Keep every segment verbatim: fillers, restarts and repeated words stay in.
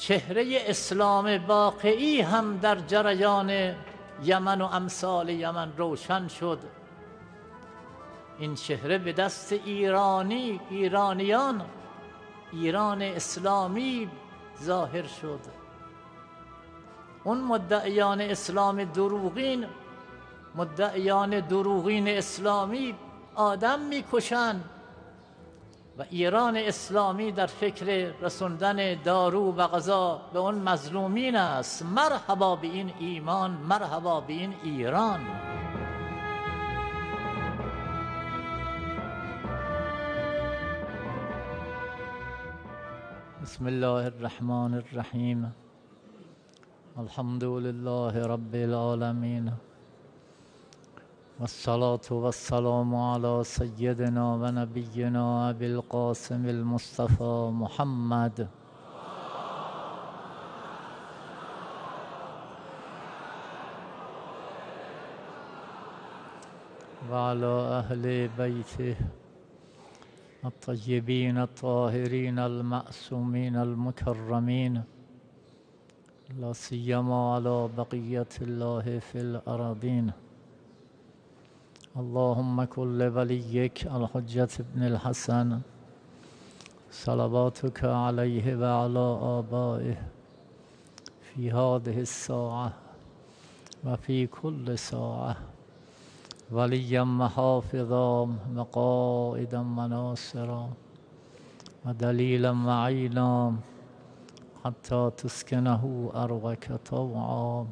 چهره اسلام واقعی هم در جریان یمن و امثال یمن روشن شد. این چهره به دست ایرانی ایرانیان ایران اسلامی ظاهر شد. اون مدعیان اسلام دروغین، مدعیان دروغین اسلامی آدم میکشن و ایران اسلامی در فکر رسوندن دارو و غذا به اون مظلومین است. مرحبا به این ایمان، مرحبا به این ایران. بسم الله الرحمن الرحیم. الحمد لله رب العالمین والصلاة والسلام على سيدنا و نبینا ابی القاسم المصطفى محمد و على اهل بیته الطیبین الطاهرین المعصومین المکرمین، لا سیما على بقیة الله فی الأراضین. اللهم كن لوليك الحجة ابن الحسن صلواتك عليه وعلى آبائه في هذه الساعة وفي كل ساعة وليا وحافظا وقائدا وناصرا ودليلا وعينا حتى تسكنه أرضك طوعا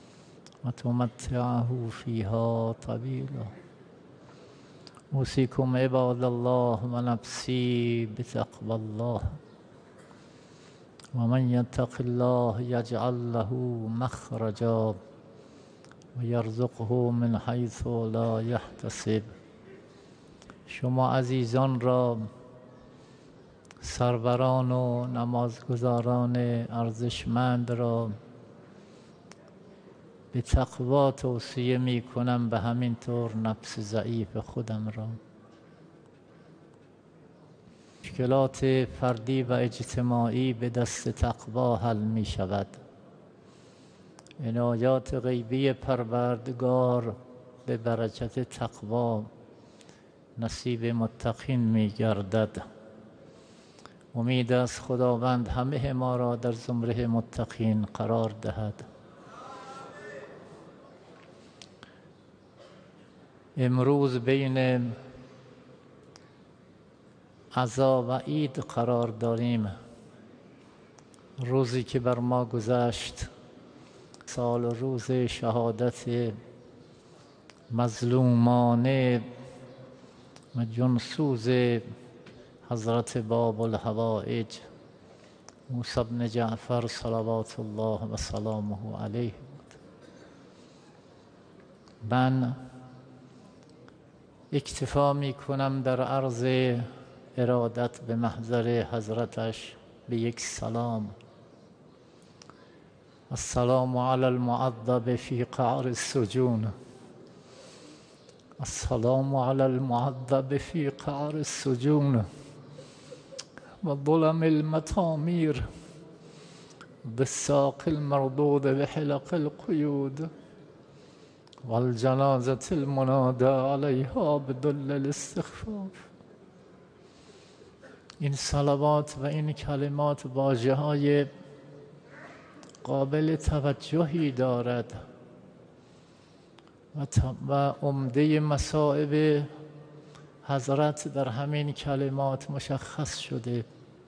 وتمتعه فيها طويلا. أوصيكم عباد الله ونفسي بتقوى الله، ومن يتق الله يجعل له مخرجا ويرزقه من حيث لا يحتسب. شما عزیزان را، سروران و نمازگزاران ارزشمند را به تقوا توصیه می کنم، به همین طور نفس ضعیف خودم را. مشکلات فردی و اجتماعی به دست تقوا حل می شود. عنایات غیبی پروردگار به برکت تقوا نصیب متقین می گردد. امید است خداوند همه ما را در زمره متقین قرار دهد. امروز بین عزا و عید قرار داریم. روزی که بر ما گذشت، سال و روز شهادت مظلومانه و جنسوز حضرت باب الحوائج موسی بن جعفر صلوات الله و سلامه علیه بود. من اکتفا می کنم در عرض ارادت به محضر حضرتش به یک سلام. السلام علی المعذب فی قعر السجون، السلام علی المعذب فی قعر السجون و ظلم المطامیر بالساق المردود بحلق القیود والجنازة المنادى علیها بدل الاستخفاف. این صلوات و این کلمات واژه های قابل توجهی دارد و عمده مصائب حضرت در همین کلمات مشخص شده.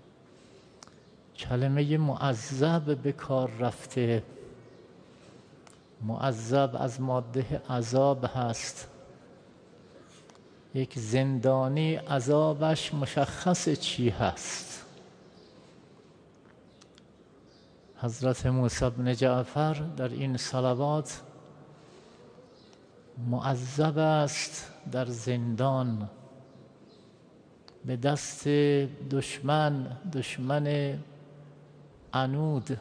کلمه معذب به کار رفته. معذب از ماده عذاب هست. یک زندانی عذابش مشخص چی هست. حضرت موسی بن جعفر در این صلوات معذب است در زندان به دست دشمن، دشمن عنود،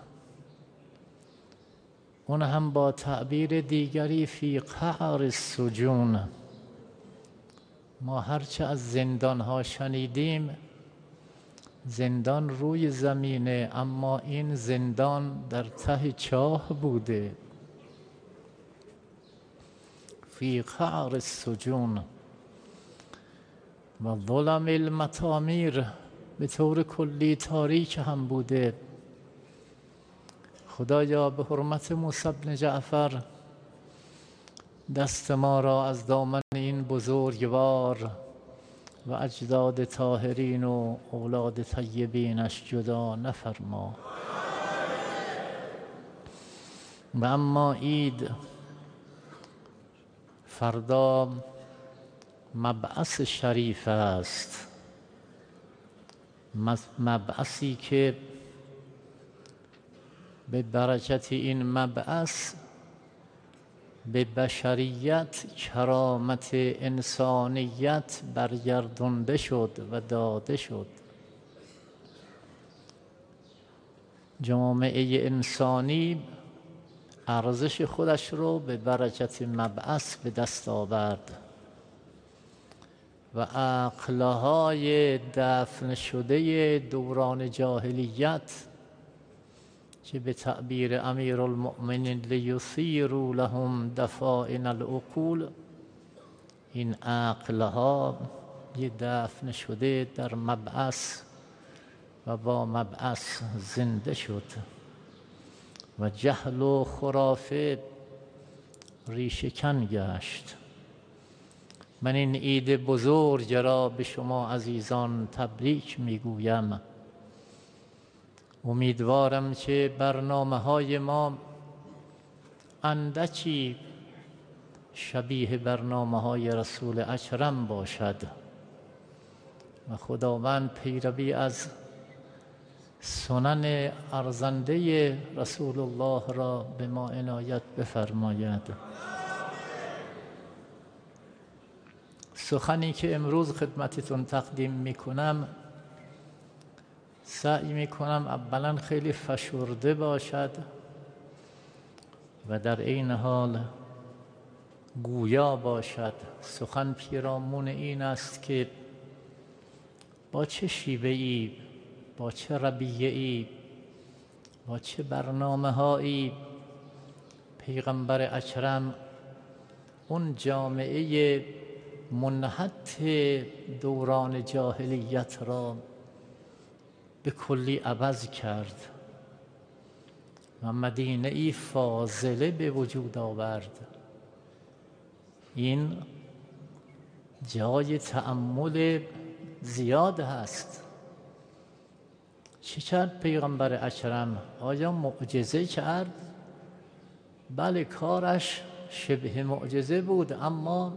اون هم با تعبیر دیگری فی قعر السجون. ما هرچه از زندانها شنیدیم زندان روی زمینه، اما این زندان در ته چاه بوده. فی قعر السجون و ظلم المطامیر، به طور کلی تاریک هم بوده. خدایا به حرمت موسی بن جعفر دست ما را از دامن این بزرگوار و اجداد طاهرین و اولاد طیبینش جدا نفرما. و اما عید، فردا مبعث شریف است، مبعثی که به برکت این مبعث به بشریت کرامت انسانیت برگردانده شد و داده شد. جامعه انسانی ارزش خودش رو به برکت مبعث به دست آورد و عقلهای دفن شده دوران جاهلیت که به تعبیر امیرالمؤمنین لیثیروا لهم دفائن العقول، این عقلها یه دفن شده در مبعث و با مبعث زنده شد و جهل و خرافه ریشه‌کن گشت. من این عید بزرگ را به شما عزیزان تبریک میگویم. امیدوارم که برنامه های ما اندکی شبیه برنامه های رسول اکرم باشد و خداوند پیروی از سنن ارزنده رسول الله را به ما عنایت بفرماید. سخنی که امروز خدمتتون تقدیم میکنم سعی میکنم اولا خیلی فشرده باشد و در این حال گویا باشد. سخن پیرامون این است که با چه شیوه‌ای، با چه رویه‌ای، با چه برنامه‌هایی پیغمبر اکرم اون جامعه منحط دوران جاهلیت را به کلی عوض کرد و مدینه ای فاضله به وجود آورد. این جای تأمل زیاد هست. چه کرد پیغمبر اکرم؟ آیا معجزه کرد؟ بله، کارش شبه معجزه بود، اما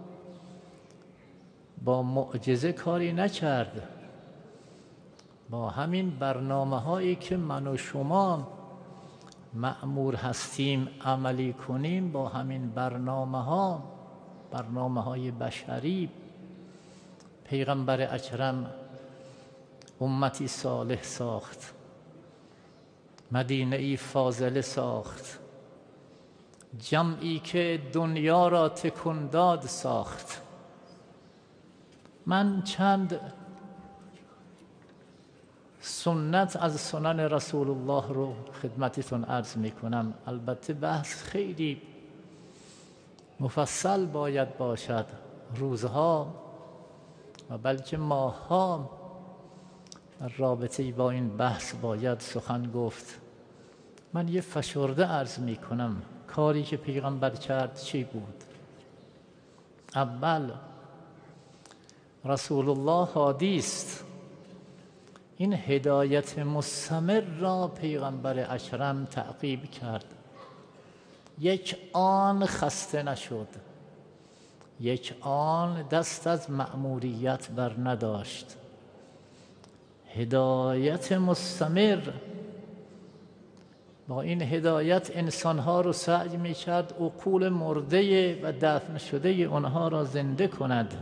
با معجزه کاری نکرد. با همین برنامه هایی که من و شما مأمور هستیم عملی کنیم، با همین برنامه ها، برنامه های بشری، پیغمبر اکرم امتی صالح ساخت، مدینه ای فاضله ساخت، جمعی که دنیا را تکون داد ساخت. من چند سنت از سنن رسول الله رو خدمتتون عرض می کنم. البته بحث خیلی مفصل باید باشد، روزها و بلکه ماهها در رابطه با این بحث باید سخن گفت. من یه فشرده عرض می کنم. کاری که پیغمبر کرد چی بود؟ اول، رسول الله هادی است. این هدایت مستمر را پیغمبر اکرم تعقیب کرد. یک آن خسته نشد، یک آن دست از مأموریت بر نداشت. هدایت مستمر. با این هدایت انسانها رو سعی می کرد عقول مرده و دفن شده اونها را زنده کند.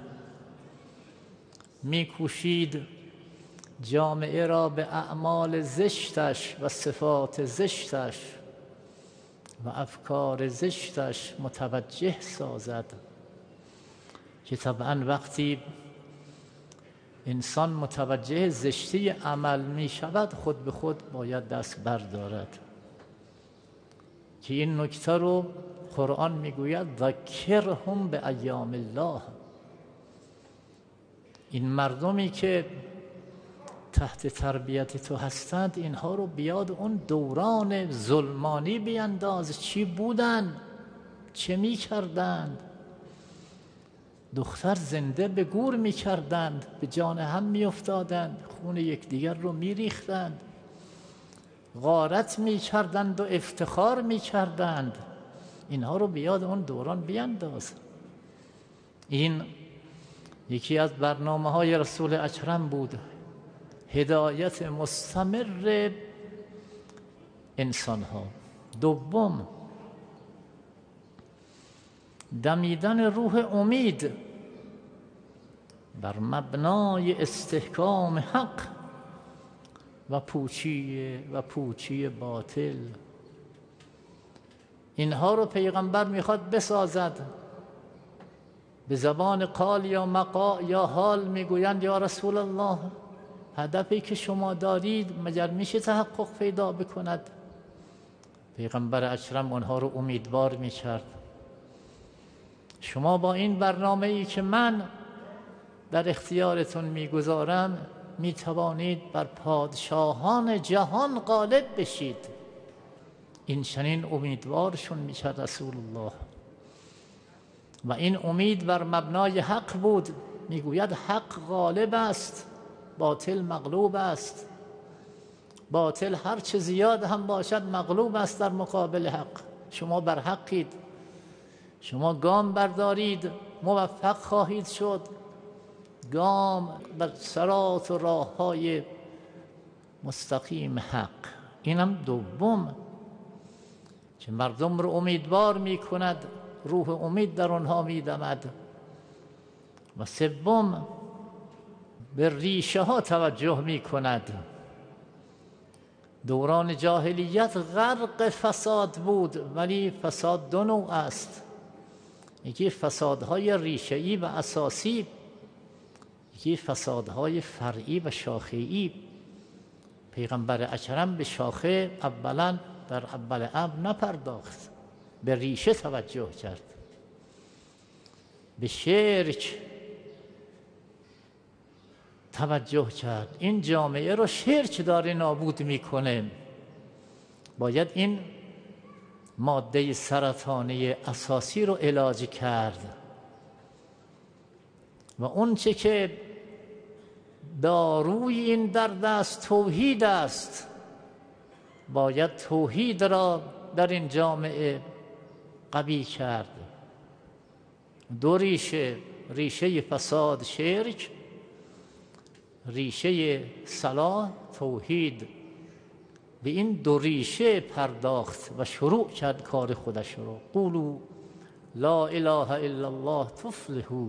می کوشید جامعه را به اعمال زشتش و صفات زشتش و افکار زشتش متوجه سازد که طبعا وقتی انسان متوجه زشتی عمل می شود، خود به خود باید دست بردارد. که این نکته رو قرآن میگوید ذکرهم به ایام الله. این مردمی که تحت تربیت تو هستند، اینها رو بیاد اون دوران ظلمانی بینداز. چی بودن؟ چه می کردند؟ دختر زنده به گور می کردند، به جان هم می افتادند، خون یکدیگر رو می ریختند، غارت می کردند و افتخار می کردند. اینها رو بیاد اون دوران بینداز. این یکی از برنامه های رسول اکرم بود، هدایت مستمر انسان ها. دوم، دمیدن روح امید بر مبنای استحکام حق و پوچی و پوچی باطل. اینها رو پیغمبر میخواد بسازد. به زبان قال یا مقا یا حال میگویند یا رسول الله، هدفی که شما دارید مگر میشه تحقق پیدا بکند؟ پیغمبر اکرم آنها رو امیدوار میکرد. شما با این برنامه ای که من در اختیارتون میگذارم میتوانید بر پادشاهان جهان غالب بشید. این چنین امیدوارشون میکرد رسول الله. و این امید بر مبنای حق بود. میگوید حق غالب است، باطل مغلوب است. باطل هر چه زیاد هم باشد مغلوب است در مقابل حق. شما بر حقید، شما گام بردارید موفق خواهید شد. گام بر صراط و راه های مستقیم حق. اینم دوم که مردم رو امیدوار می کند، روح امید در آنها می دمد. و سوم، به ریشه ها توجه می کند. دوران جاهلیت غرق فساد بود، ولی فساد دو نوع است. یکی فسادهای ریشه‌ای و اساسی، یکی فسادهای فرعی و شاخه‌ای. پیغمبر اکرم به شاخه اولا در اول امر نپرداخت، به ریشه توجه کرد. به شرک توجه کرد. این جامعه رو شرک داره نابود میکنه. باید این ماده سرطانی اساسی رو علاج کرد. و اون چه که داروی این درد است توحید است. باید توحید را در این جامعه قوی کرد. دو ریشه، ریشه فساد شرک، ریشه صلاح توحید. به این دو ریشه پرداخت و شروع کرد کار خودش رو. قولوا لا اله الا الله تفلحوا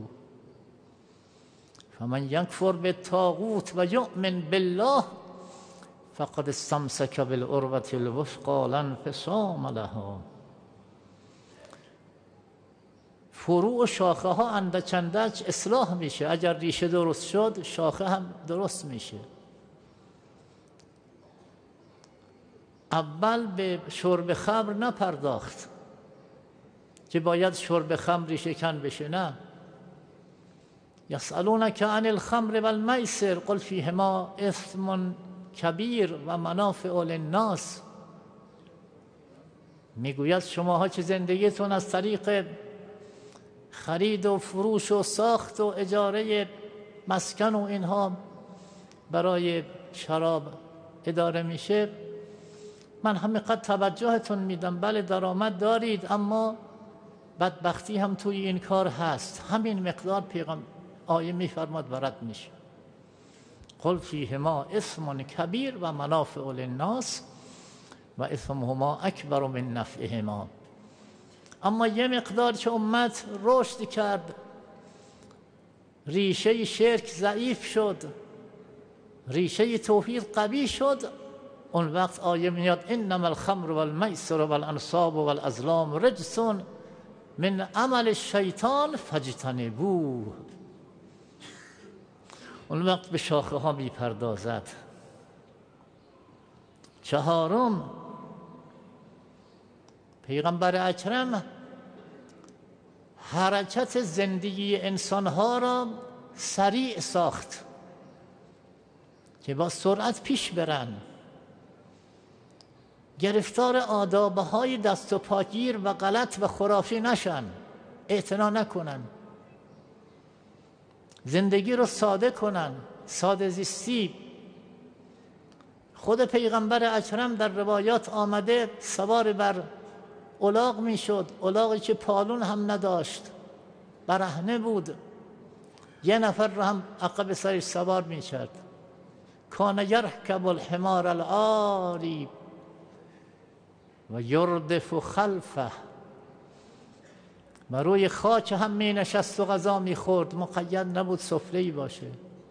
فمن یکفر بالطاغوت و یؤمن بالله فقد استمسک بالعروة الوثقی لا انفصام لها. فروع و شاخه ها اندک اندک اصلاح میشه. اگر ریشه درست شد شاخه هم درست میشه. اول به شرب خمر نپرداخت که باید شرب خمر شکن بشه. نه. یسألونک عن الخمر والمیسر قل فیهما اثم کبیر و منافع للناس. میگوید شماها که زندگیتون از طریق خرید و فروش و ساخت و اجاره مسکن و اینها برای شراب اداره میشه، من همینقدر توجهتون میدم. بله درآمد دارید، اما بدبختی هم توی این کار هست. همین مقدار پیغمبر آیه میفرماد ورد میشه. قل فیهما اسم کبیر و منافع للناس و اثمهما اکبر من نفعهما. اما یه مقدار که امت رشد کرد، ریشه شرک ضعیف شد، ریشه توحید قوی شد، اون وقت آیه میاد انما الخمر والمیسر والانصاب والازلام رجس من عمل الشیطان فاجتنبوه. اون وقت به شاخه ها میپردازد. چهارم، پیغمبر اکرم حرکت زندگی انسانها را سریع ساخت که با سرعت پیش برن، گرفتار آدابهای دست و پاگیر و غلط و خرافی نشن، اعتنا نکنن، زندگی رو ساده کنن، ساده زیستی. خود پیغمبر اکرم در روایات آمده سوار بر الاغ می شد، الاغی که پالون هم نداشت، برهنه بود، یه نفر رو هم عقب سرش سوار می کرد. کان یرکب الحمار العاری و یردف خلفه، و روی خاک هم می نشست و غذا می خورد، مقید نبود سفره‌ای باشه.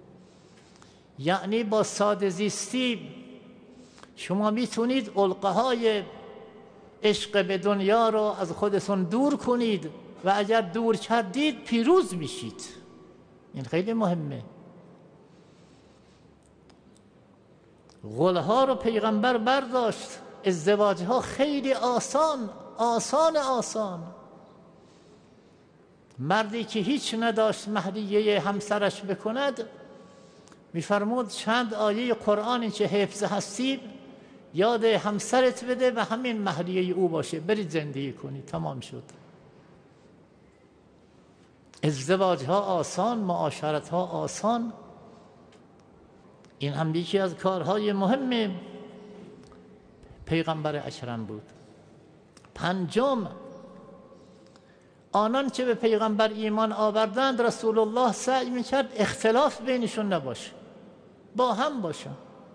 یعنی با ساده زیستی شما میتونید علقه های عشق به دنیا رو از خودتون دور کنید و اگر دور کردید پیروز میشید. این خیلی مهمه. غلها رو پیغمبر برداشت. ازدواج ها خیلی آسان آسان آسان. مردی که هیچ نداشت مهریه همسرش بکند، میفرمود چند آیه قرآنی که حفظ هستی یاد همسرت بده و همین مهریه او باشه، برید زندگی کنید، تمام شد. ازدواج ها آسان، معاشرت ها آسان. این هم یکی از کارهای مهم پیغمبر اکرم بود. پنجم، آنان که به پیغمبر ایمان آوردند رسول الله سعی میکرد اختلاف بینشون نباشه، با هم باشن.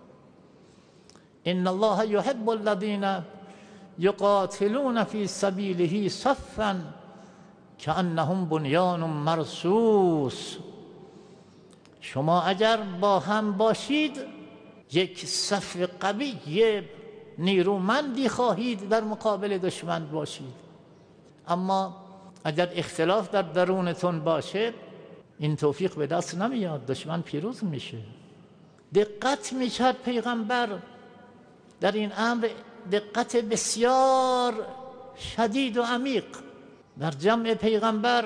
ان الله یحب الذین یقاتلون فی سبیله صفا کأنهم بنیان مرصوص. شما اگر با هم باشید یک صف قوی نیرومندی خواهید در مقابل دشمن باشید. اما اگر اختلاف در درونتون باشه این توفیق به دست نمیاد، دشمن پیروز میشه. دقت میکرد پیغمبر در این امر، دقت بسیار شدید و عمیق. در جمع پیغمبر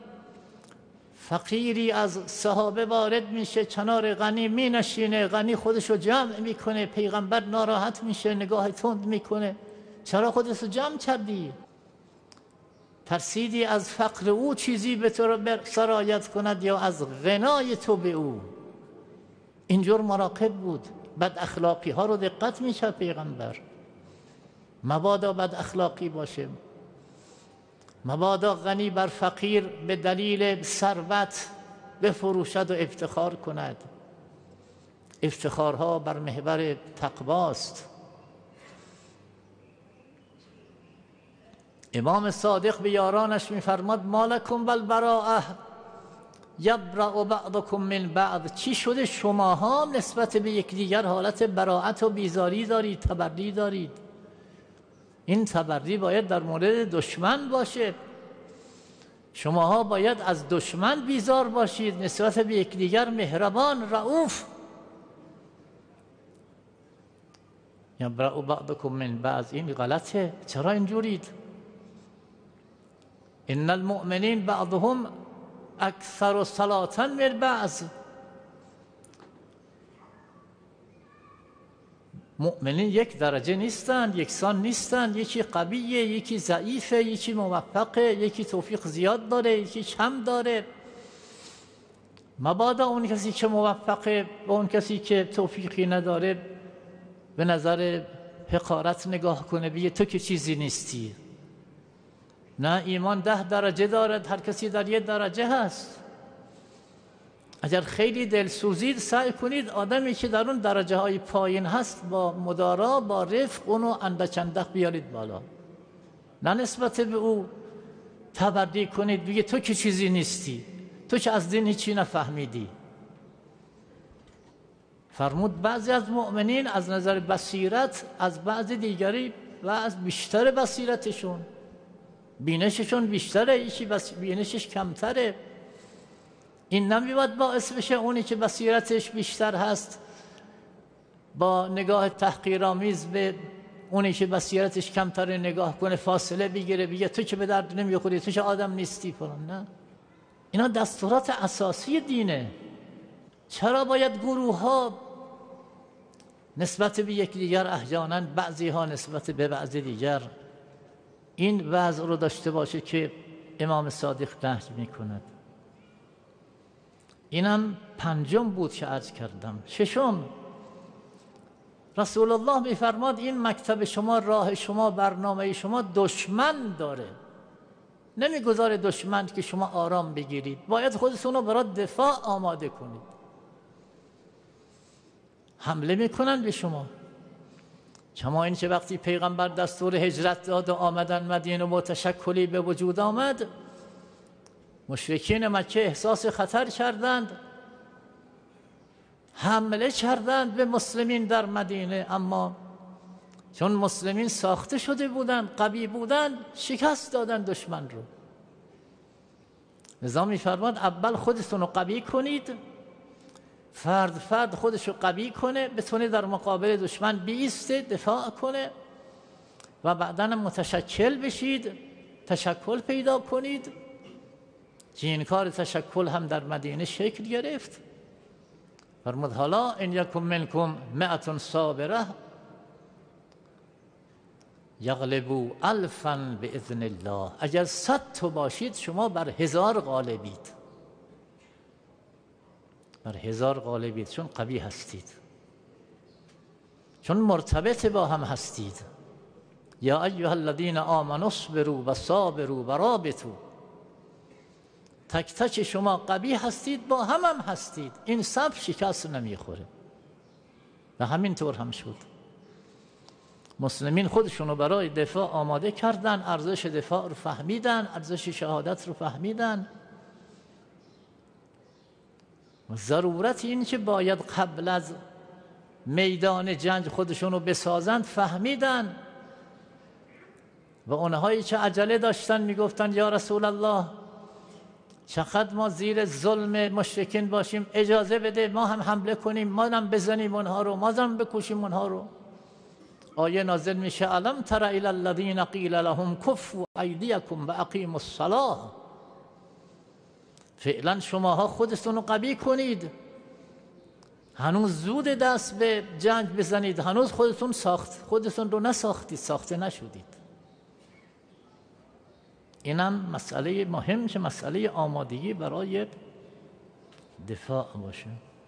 فقیری از صحابه وارد میشه، کنار غنی می نشینه، غنی خودشو جمع میکنه، پیغمبر ناراحت میشه، نگاه تند میکنه، چرا خودشو جمع کردی؟ ترسیدی از فقر او چیزی به تو سرایت کند یا از غنای تو به او؟ اینجور مراقب بود. بد اخلاقی ها رو دقت میکرد پیغمبر، مبادا بد اخلاقی باشه، مبادا غنی بر فقیر به دلیل ثروت بفروشد و افتخار کند. افتخارها بر محور تقواست. امام صادق به یارانش میفرماد مالکم والبراءه یبرأ بعضکم من بعض. چی شده شماها نسبت به یکدیگر حالت براءت و بیزاری دارید، تبری دارید؟ این تبری باید در مورد دشمن باشه. شماها باید از دشمن بیزار باشید، نسبت به یکدیگر مهربان، رؤوف. یبرأ بعضکم من بعض، این غلطه. چرا اینجورید؟ ان المؤمنین بعضهم اکثر صلاة من بعض. مؤمنین یک درجه نیستند، یکسان نیستند. یکی قویه، یکی ضعیفه، یکی موفقه، یکی توفیق زیاد داره، یکی کم داره. مبادا اون کسی که موفقه و اون کسی که توفیقی نداره به نظر حقارت نگاه کنه، بگه تو که چیزی نیستی. نه، ایمان ده درجه دارد، هر کسی در یک درجه هست. اگر خیلی دلسوزید سعی کنید آدمی که در اون درجه های پایین هست با مدارا، با رفق اونو اندک اندک بیارید بالا، نه نسبت به او تبری کنید، بگه تو که چیزی نیستی، تو که از دین هیچی نفهمیدی. فرمود بعضی از مؤمنین از نظر بصیرت از بعضی دیگری و از بیشتر بصیرتشون، بینششون بیشتره، یکی بینشش کمتره. این نمی‌باید باعث بشه اونی که بصیرتش بیشتر هست با نگاه تحقیرآمیز به اونی که بصیرتش کمتر نگاه کنه، فاصله بگیره، بگه تو که به درد نمیخوری، تو که آدم نیستی فلان. نه، اینا دستورات اساسی دینه. چرا باید گروه ها نسبت به یک دیگر، احیانا بعضی ها نسبت به بعضی دیگر این وضع رو داشته باشه که امام صادق نهی میکند؟ اینم پنجم بود که عرض کردم. ششم، رسول الله میفرماد این مکتب شما، راه شما، برنامه شما دشمن داره، نمیگذاره دشمن که شما آرام بگیرید، باید خودتون رو برای دفاع آماده کنید. حمله میکنن به شما. کما این که وقتی پیغمبر دستور هجرت داد و آمدن مدینه و تشکلی به وجود آمد، مشرکین مکه احساس خطر کردند، حمله کردند به مسلمین در مدینه، اما چون مسلمین ساخته شده بودند، قوی بودند، شکست دادند دشمن رو. لذا می‌فرماد اول خودتون رو قوی کنید، فرد فرد خودش رو قوی کنه، بتونه در مقابل دشمن بیسته، دفاع کنه، و بعداً متشکل بشید، تشکل پیدا کنید. که این کار تشکل هم در مدینه شکل گرفت. فرمود حالا ان یکم منکم مئة صابره یغلبوا الفا باذن الله، اگر صد تا باشید شما بر هزار غالبید، بر هزار غالبید، چون قوی هستید، چون مرتبط با هم هستید. یا ایها الذین آمنوا اصبروا و صابروا و رابطوا، تک تک شما قوی هستید، با هم هم هستید، این صبر شکست نمیخوره. و همین طور هم شد. مسلمین خودشونو برای دفاع آماده کردن، ارزش دفاع رو فهمیدن، ارزش شهادت رو فهمیدن. ضرورت این که باید قبل از میدان جنگ خودشونو بسازند فهمیدن. و اونهایی که عجله داشتن میگفتن یا رسول الله چقدر ما زیر ظلم مشرکین باشیم، اجازه بده ما هم حمله کنیم، ما هم بزنیم اونها رو، ما هم بکشیم اونها رو. آیه نازل میشه الم تر الی الذین قیل لهم کفوا ایدیکم و اقیموا الصلاة، فعلا شماها خودتون رو قوی کنید، هنوز زود دست به جنگ بزنید، هنوز خودتون ساخت خودتون رو نساختید، ساخته نشدید. اینم مسئله مهم که مسئله آمادگی برای دفاع باشه.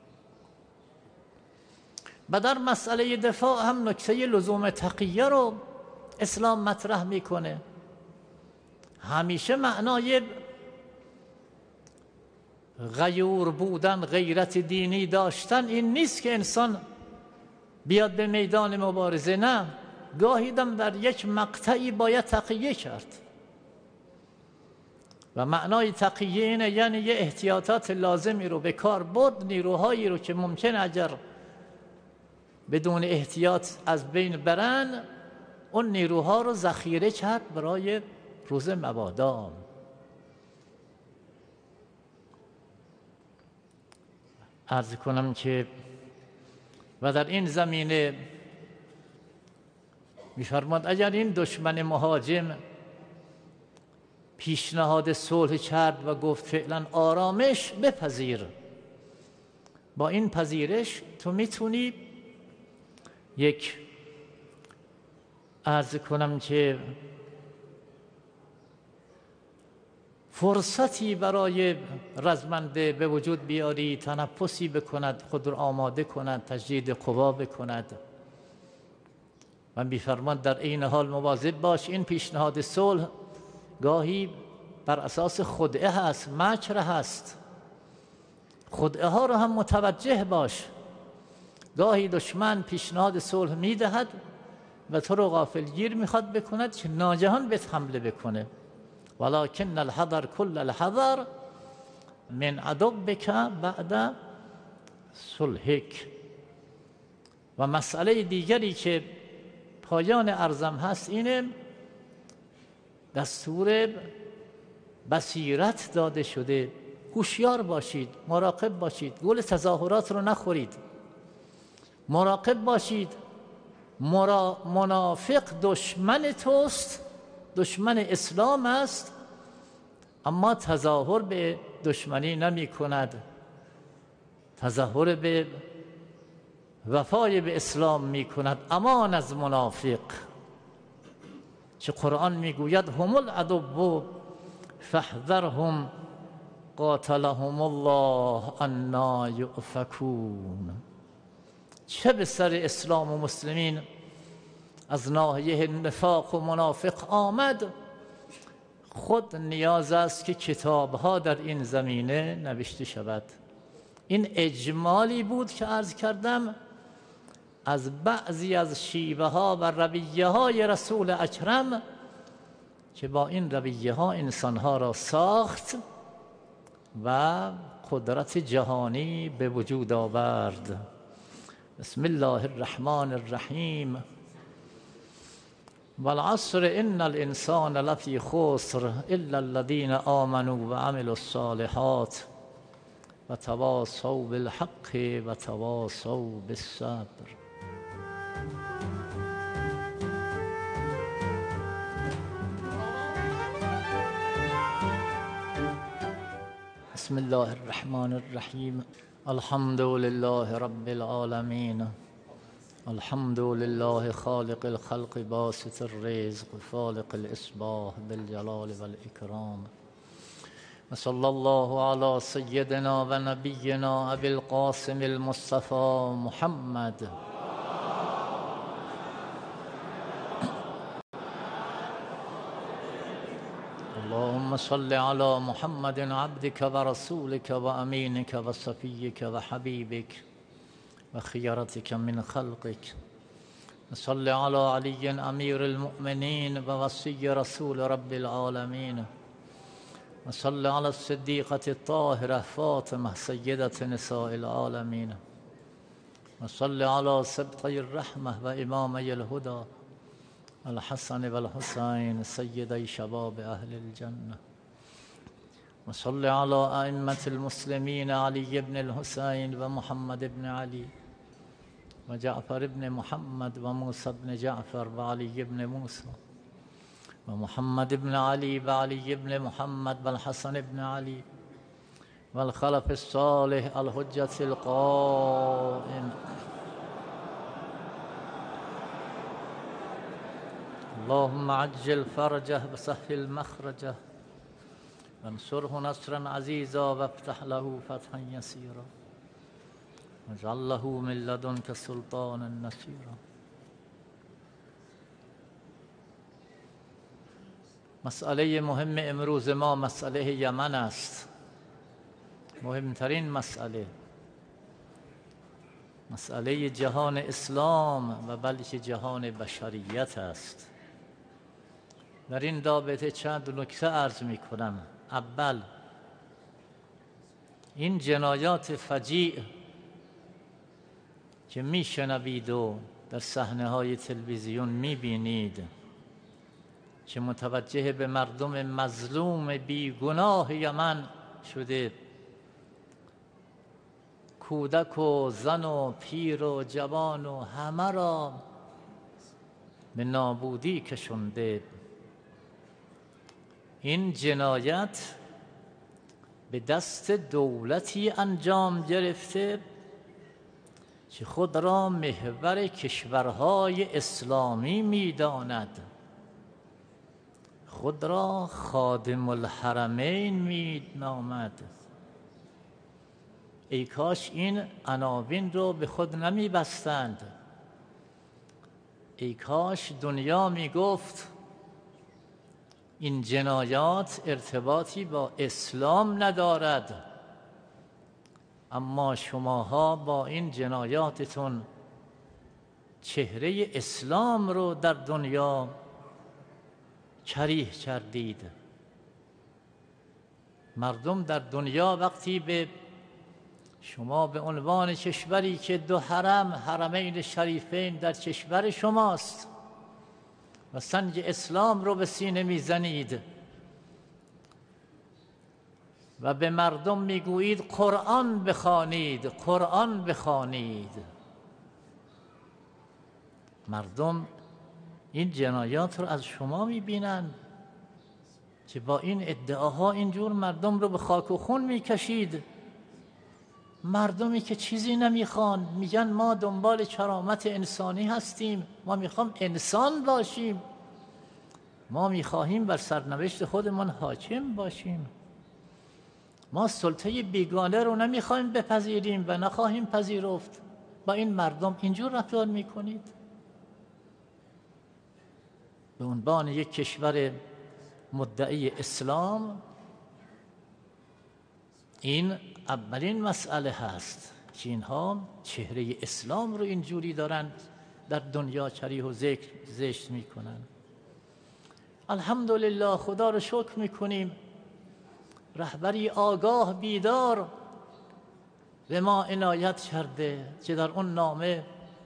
و در مسئله دفاع هم نکته لزوم تقیه رو اسلام مطرح میکنه. همیشه معنای غیور بودن، غیرت دینی داشتن این نیست که انسان بیاد به میدان مبارزه، نه، گاهی دم در یک مقطعی باید تقیه کرد. و معنای تقیه اینه یعنی یه احتیاطات لازمی رو به کار برد، نیروهایی رو که ممکن اگر بدون احتیاط از بین برن، اون نیروها رو ذخیره کرد برای روز مبادا. عرض کنم که و در این زمینه می‌فرماد اگر این دشمن مهاجم پیشنهاد صلح کرد و گفت فعلا آرامش بپذیر، با این پذیرش تو میتونی یک عرض کنم که فرصتی برای رزمنده به وجود بیاری، تنفسی بکند، خود را آماده کند، تجدید قوا بکند. و می‌فرماد در این حال مواظب باش، این پیشنهاد صلح گاهی بر اساس خدعه هست، مکر هست، خدعه ها رو هم متوجه باش. گاهی دشمن پیشنهاد صلح میدهد و تو رو غافلگیر میخواد بکند که ناگهان بهت حمله بکنه. ولکن الحذر کل الحذر من عدوک بعد صلحک. و مسئله دیگری که پایان عرضم هست اینه دستور بصیرت داده شده، هوشیار باشید، مراقب باشید، گول تظاهرات رو نخورید، مراقب باشید. مرا... منافق دشمن توست، دشمن اسلام است، اما تظاهر به دشمنی نمی کند، تظاهر به وفای به اسلام می کند. امان از منافق، چه قرآن می گوید هم العدو فاحذرهم قاتلهم الله انا یؤفکون. چه به سر اسلام و مسلمین از ناحیه نفاق و منافق آمد، خود نیاز است که کتابها در این زمینه نوشته شود. این اجمالی بود که عرض کردم از بعضی از شیوه ها و رویه های رسول اکرم که با این رویه ها انسان ها را ساخت و قدرت جهانی به وجود آورد. بسم الله الرحمن الرحیم. والعصر ان الانسان لفی خسر الا الذین آمنوا وعملوا الصالحات وتواصوا بالحق وتواصوا بالصبر. بسم الله الرحمن الرحیم. الحمد لله رب العالمین، الحمد لله خالق الخلق باسط الرزق فالق الاصباح بالجلال والاکرام. وصلی الله علی سیدنا و نبینا ابی القاسم المصطفى محمد اللهم صل على محمد عبدك ورسولك وأمينك وصفيك وحبيبك وخيرتك من خلقك. وصل على علي أمير المؤمنين ووصي رسول رب العالمين. وصل على الصديقة الطاهرة فاطمة سيدة نساء العالمين. وصل على سبطي الرحمة وإمامي الهدى الحسن والحسين سيدي شباب أهل الجنة. وصل على أئمة المسلمين علي بن الحسين ومحمد بن علي وجعفر بن محمد وموسى بن جعفر وعلي بن موسى ومحمد بن علي وعلي بن محمد والحسن بن علي والخلف الصالح الحجة القائم. اللهم عجل فرجه وسهل مخرجه وانصره نصرا عزيزا وافتح له فتحا يسيرا واجعل له من لدنك سلطانا نصيرا. مسئله مهم امروز ما مسئله یمن است. مهمترین مسئله، مسئله جهان اسلام و بلکه جهان بشریت است. در این رابطه چند نکته عرض می کنم. اول، این جنایات فجیع که می شنوید و در صحنه های تلویزیون می بینید که متوجه به مردم مظلوم بیگناه یمن شده، کودک و زن و پیر و جوان و همه را به نابودی کشنده، این جنایت به دست دولتی انجام گرفته که خود را محور کشورهای اسلامی می‌داند، خود را خادم الحرمین می‌نامد. ای کاش این عناوین رو به خود نمی‌بستند. ای کاش دنیا می‌گفت این جنایات ارتباطی با اسلام ندارد، اما شماها با این جنایاتتون چهره اسلام رو در دنیا کریه کردید. مردم در دنیا وقتی به شما به عنوان کشوری که دو حرم، حرمین شریفین در کشور شماست و سنگ اسلام رو به سینه میزنید و به مردم میگویید قرآن بخوانید، قرآن بخوانید. مردم این جنایات رو از شما میبینند که با این ادعاها اینجور مردم رو به خاک و خون میکشید. مردمی که چیزی نمیخوان، میگن ما دنبال کرامت انسانی هستیم، ما میخوام انسان باشیم، ما میخواهیم بر سرنوشت خودمان حاکم باشیم، ما سلطه بیگانه رو نمیخوایم بپذیریم و نخواهیم پذیرفت. با این مردم اینجور رفتار میکنید. به عنوان یک کشور مدعی اسلام این اولین مسئله هست که اینها چهره اسلام رو اینجوری دارن در دنیا چریح و ذکر زشت میکنن. الحمدلله، خدا رو شکر میکنیم، رهبری آگاه بیدار به ما عنایت کرده که در اون نامه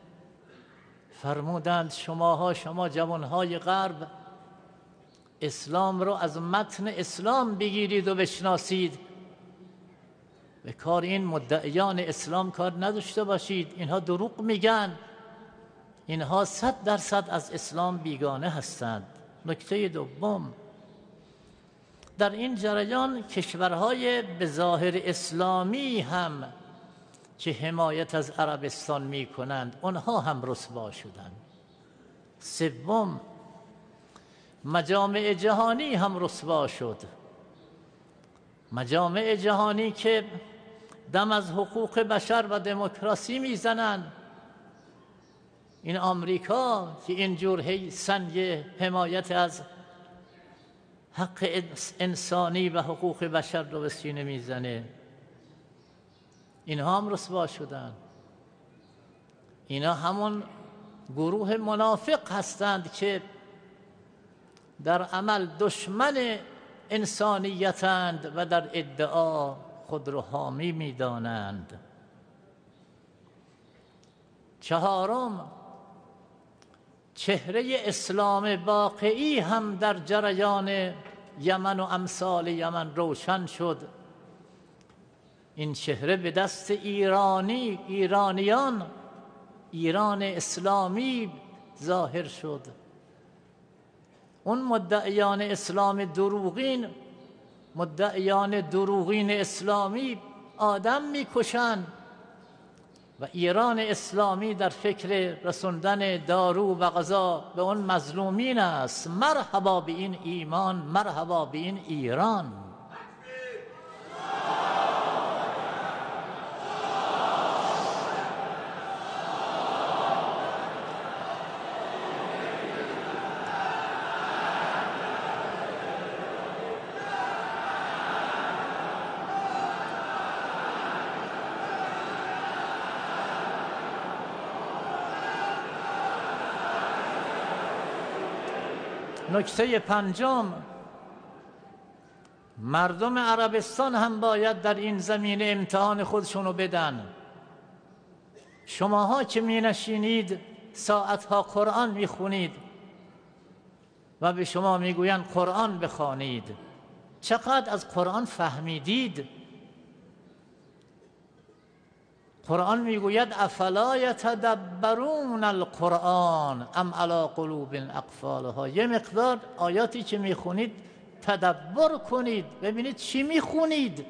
فرمودند شماها شما جوانهای غرب اسلام رو از متن اسلام بگیرید و بشناسید، به کار این مدعیان اسلام کار نداشته باشید. اینها دروغ میگن، اینها صد درصد از اسلام بیگانه هستند. نکته دوم، در این جریان کشورهای به ظاهر اسلامی هم که حمایت از عربستان می کنند آنها هم رسوا شدند. سوم، مجامع جهانی هم رسوا شد. مجامع جهانی که دم از حقوق بشر و دموکراسی میزنند، این آمریکا که اینجور هی سنگ حمایت از حق انسانی و حقوق بشر رو به سینه میزنه، اینها هم رسوا شدن. اینا همون گروه منافق هستند که در عمل دشمن انسانیتند و در ادعا خود رو حامی میدانند. چهارم، چهره اسلام واقعی هم در جریان یمن و امثال یمن روشن شد. این چهره به دست ایرانی ایرانیان ایران اسلامی ظاهر شد. اون مدعیان اسلام دروغین، مدعیان دروغین اسلامی آدم میکشند و ایران اسلامی در فکر رسوندن دارو و غذا به اون مظلومین است. مرحبا به این ایمان، مرحبا به این ایران. نکته پنجم، مردم عربستان هم باید در این زمینه امتحان خودشونو بدن. شماها که می نشینید ساعتها قرآن می خونید و به شما می گویند قرآن بخوانید، چقدر از قرآن فهمیدید؟ قرآن میگوید افلا یتدبرون القرآن ام علی قلوب اقفالها. یه مقدار آیاتی که میخونید تدبر کنید، ببینید چی میخونید.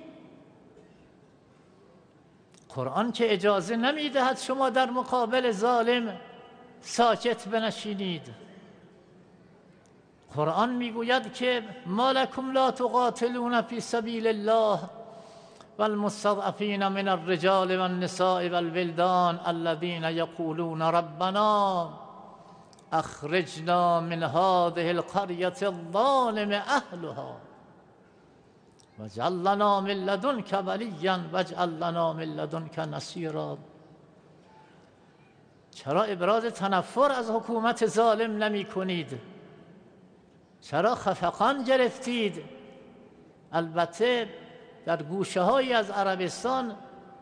قرآن که اجازه نمیدهد شما در مقابل ظالم ساکت بنشینید. قرآن میگوید که ما لکم لا تقاتلون فی سبیل الله والمستضعفین من الرجال والنساء والولدان الذين يقولون ربنا اخرجنا من هذه القرية الظالم اهلها واجعل لنا من لدنك وليا واجعل لنا من لدنك نصيرا. چرا ابراز تنفر از حکومت ظالم نمی کنید؟ چرا خفقان گرفتید؟ البته در گوشه هایی از عربستان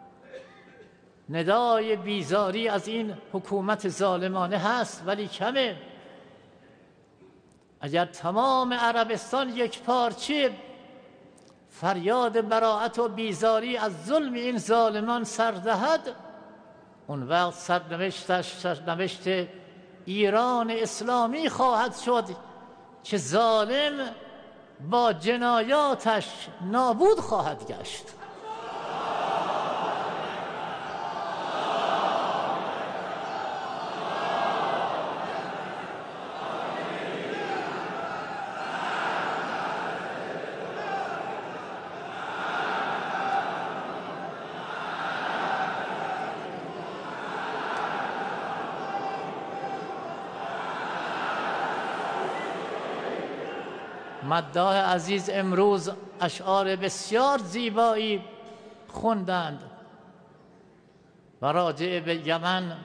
ندای بیزاری از این حکومت ظالمانه هست، ولی کمه. اگر تمام عربستان یک پارچه فریاد براءت و بیزاری از ظلم این ظالمان سر دهد، اون وقت سرنوشتش سرنوشت ایران اسلامی خواهد شد که ظالم با جنایاتش نابود خواهد گشت. مداح عزیز امروز اشعار بسیار زیبایی خوندند و راجع به یمن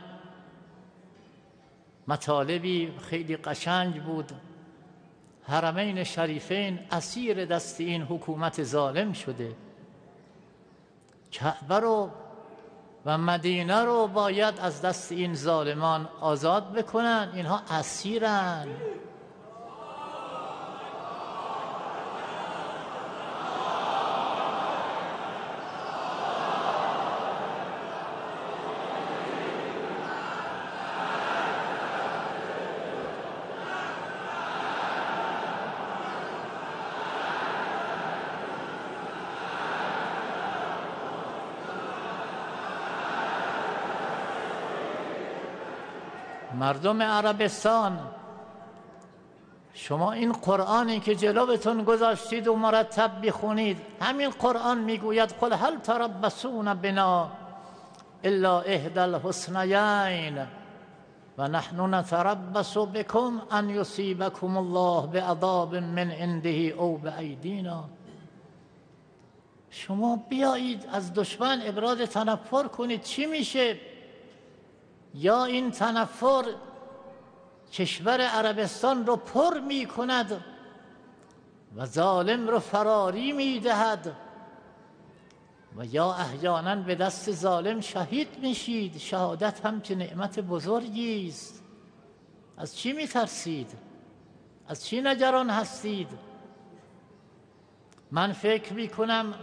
مطالبی خیلی قشنگ بود. حرمین شریفین اسیر دست این حکومت ظالم شده. کعبه رو و مدینه رو باید از دست این ظالمان آزاد بکنن، اینها اسیرن. مردم عربستان، شما این قرآنی که جلوتون گذاشتید و مرتب بخونید، همین قرآن میگوید قل هل تربصون بنا الا احدی الحسنیین و نحن نتربص بكم ان یصیبکم الله بعذاب من عنده او بایدینا. شما بیایید از دشمن ابراز تنفر کنید، چی میشه؟ یا این تنفر کشور عربستان رو پر می کند و ظالم رو فراری می دهد، و یا احیانا به دست ظالم شهید میشید. شهادت هم که نعمت بزرگی است. از چی می ترسید؟ از چی نگران هستید؟ من فکر می کنم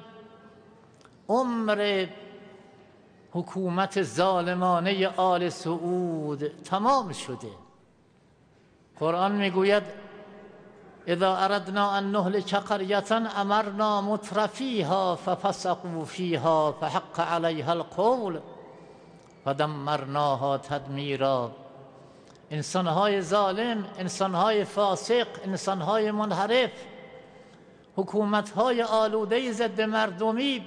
عمر حکومت ظالمانه آل سعود تمام شده. قرآن میگوید اذا اردنا ان نهلك قرية امرنا مترفیها ففسقوا فیها فحق علیها القول فدمرناها تدمیرا. انسانهای ظالم، انسانهای فاسق، انسانهای منحرف، حکومتهای آلوده ضد مردمی،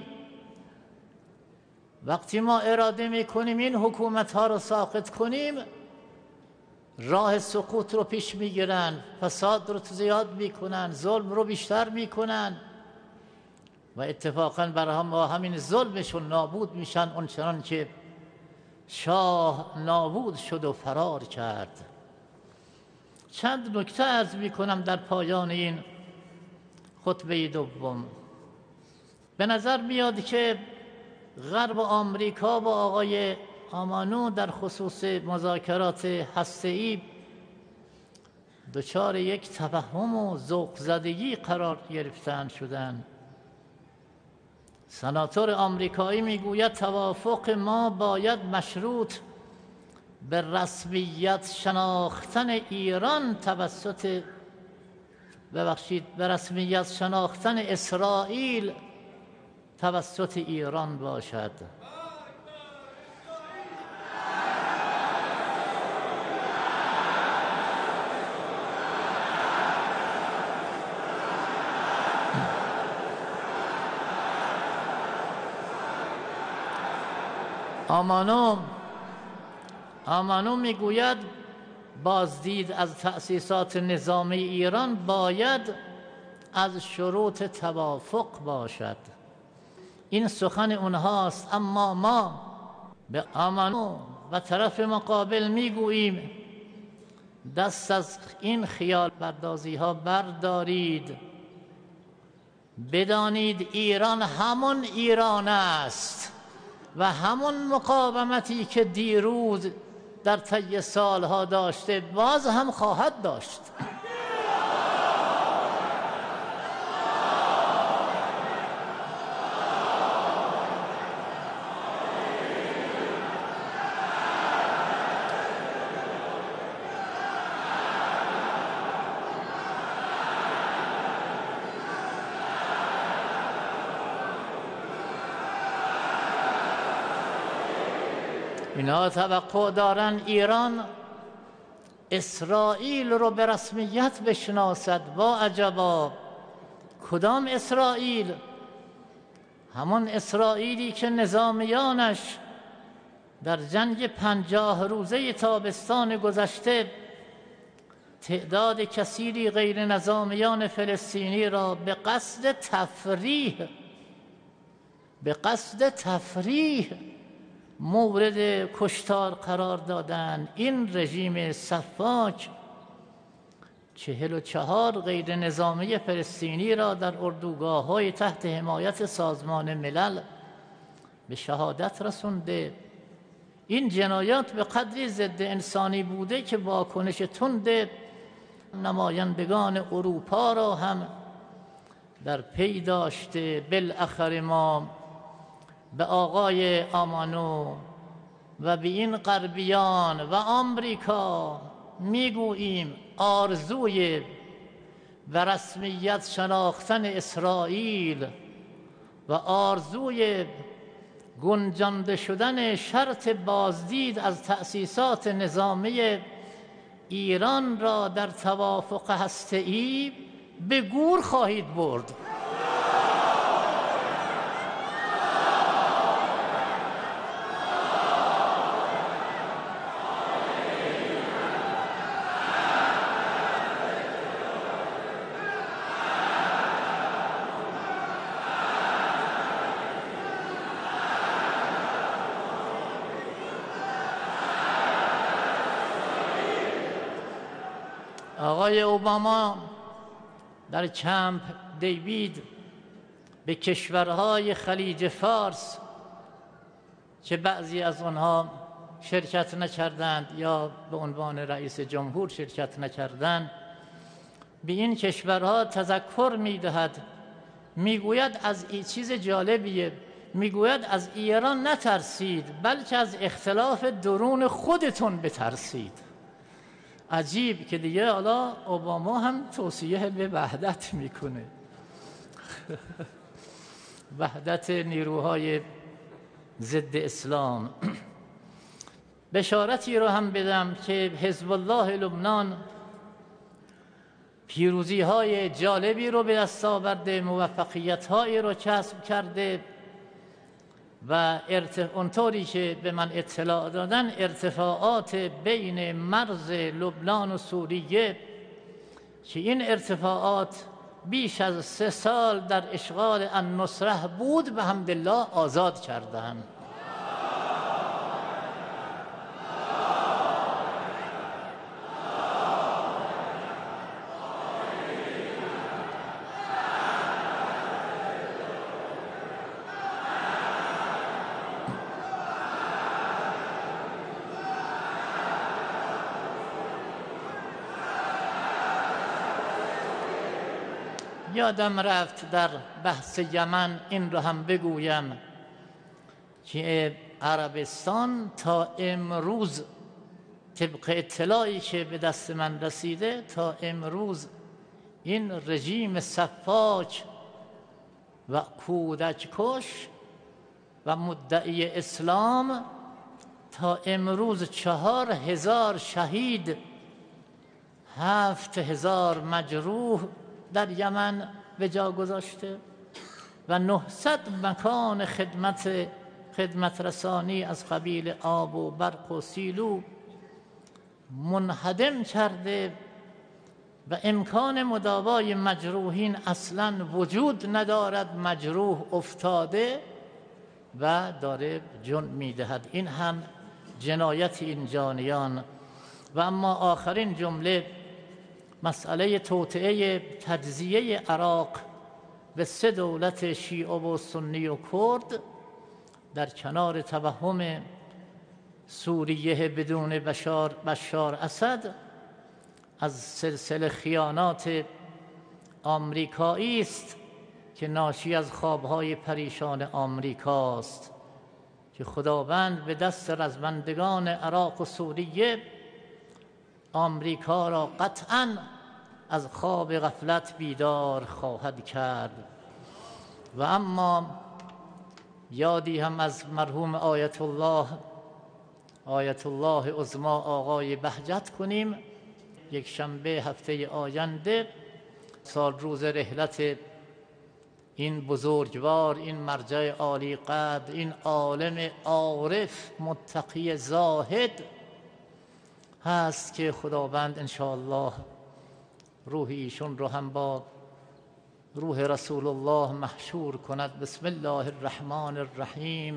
وقتی ما اراده میکنیم این حکومت ها رو ساقط کنیم، راه سقوط رو پیش میگیرن، فساد رو زیاد میکنن، ظلم رو بیشتر میکنن و اتفاقا برای هم با همین ظلمشون نابود میشن، اونچنان که شاه نابود شد و فرار کرد. چند نکته عرض میکنم در پایان این خطبه دوم. به نظر میاد که غرب آمریکا با آقای آمانو در خصوص مذاکرات هسته‌ای دچار یک توهم و ذوق زدگی قرار گرفتن شدن. سناتور آمریکایی میگوید توافق ما باید مشروط به رسمیت شناختن ایران توسط ببخشید به رسمیت شناختن اسرائیل توسط ایران باشد. آمانو آمانو میگوید بازدید از تأسیسات نظامی ایران باید از شروط توافق باشد. این سخن اونهاست، اما ما به آمانو و طرف مقابل میگوییم دست از این خیال پردازی ها بردارید. بدانید ایران همون ایران است و همون مقاومتی که دیروز در طی سالها داشته باز هم خواهد داشت. اینا توقع دارن ایران اسرائیل رو به رسمیت بشناسد. با عجبا، کدام اسرائیل؟ همون اسرائیلی که نظامیانش در جنگ پنجاه روزه تابستان گذشته تعداد کثیری غیر نظامیان فلسطینی را به قصد تفریح به قصد تفریح مورد کشتار قرار دادند. این رژیم سفاک چهل و چهار غیر نظامی فلسطینی را در اردوگاه‌های تحت حمایت سازمان ملل به شهادت رسونده. این جنایات به قدری ضد انسانی بوده که واکنش تند نمایندگان اروپا را هم در پی داشته. بالاخره ما به آقای آمانو و به این غربیان و آمریکا میگوییم آرزوی و رسمیت شناختن اسرائیل و آرزوی گنجانده شدن شرط بازدید از تأسیسات نظامی ایران را در توافق هسته‌ای به گور خواهید برد. آقای اوباما در کمپ دیوید به کشورهای خلیج فارس که بعضی از آنها شرکت نکردند یا به عنوان رئیس جمهور شرکت نکردند، به این کشورها تذکر می‌دهد. میگوید از این چیز جالبیه، میگوید از ایران نترسید بلکه از اختلاف درون خودتون بترسید. عجیب که دیگه حالا اوباما هم توصیه به وحدت میکنه. وحدت نیروهای ضد اسلام. بشارتی رو هم بدم که حزب الله لبنان پیروزی های جالبی رو به دست آورده، موفقیت هایی رو کسب کرده و اونطوری که به من اطلاع دادن ارتفاعات بین مرز لبنان و سوریه که این ارتفاعات بیش از سه سال در اشغال النصره بود به حمدالله آزاد کردند. یادم رفت در بحث یمن این رو هم بگویم که عربستان تا امروز طبق اطلاعی که به دست من رسیده تا امروز این رژیم سفاک و کودک کش و مدعی اسلام تا امروز چهار هزار شهید، هفت هزار مجروح در یمن به جا گذاشته و نهصد مکان خدمت خدمت رسانی از قبیل آب و برق و سیلو منهدم کرده و امکان مداوای مجروحین اصلا وجود ندارد. مجروح افتاده و داره جون میدهد. این هم جنایت این جانیان. و اما آخرین جمله، مسئله توطئه تجزیه عراق به سه دولت شیعه و سنی و کرد در کنار توهم سوریه بدون بشار بشار اسد از سلسله خیانات آمریکایی است که ناشی از خوابهای پریشان آمریکاست که خداوند به دست رزمندگان عراق و سوریه آمریکا را قطعاً از خواب غفلت بیدار خواهد کرد. و اما یادی هم از مرحوم آیت الله آیت الله عظمی آقای بهجت کنیم. یک شنبه هفته آینده سال روز رحلت این بزرگوار، این مرجع عالی قدر، این عالم عارف متقی زاهد هست که خداوند انشاءالله روح ایشون رو هم با روح رسول الله محشور کند. بسم الله الرحمن الرحیم.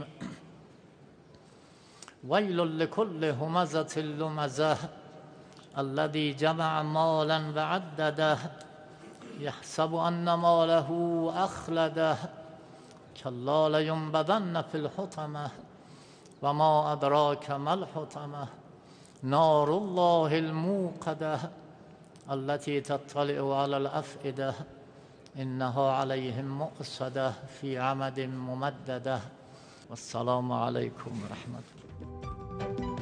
ویل لکل همزة لمزة الذی جمع مالا وعدده یحسب ان ماله اخلده کلا لینبذن فی الحطمة و ما ادراک ما الحطمة نار الله الموقده التي تطلع على الافئده انها علیهم مؤصده فی عمد ممدده. والسلام علیکم و رحمت الله.